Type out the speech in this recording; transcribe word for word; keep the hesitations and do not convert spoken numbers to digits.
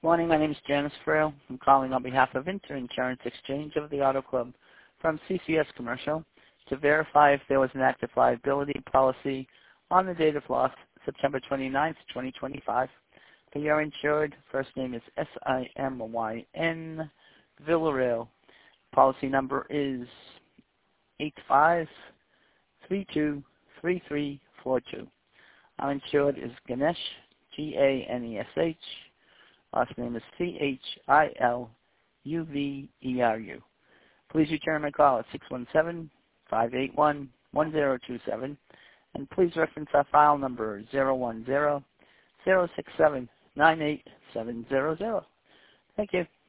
Morning, my name is Janice Frail. I'm calling on behalf of Inter Insurance Exchange of the Auto Club from C C S Commercial to verify if there was an active liability policy on the date of loss, September twenty-ninth, twenty twenty-five. For your insured, first name is S I M Y N Villarreal. Policy number is eight five three two three three four two. Our insured is Ganesh, G A N E S H. Last name is C H I L U V E R U. Please return my call at six one seven, five eight one, one zero two seven, and please reference our file number zero one zero, zero six seven, nine eight seven zero zero. Thank you.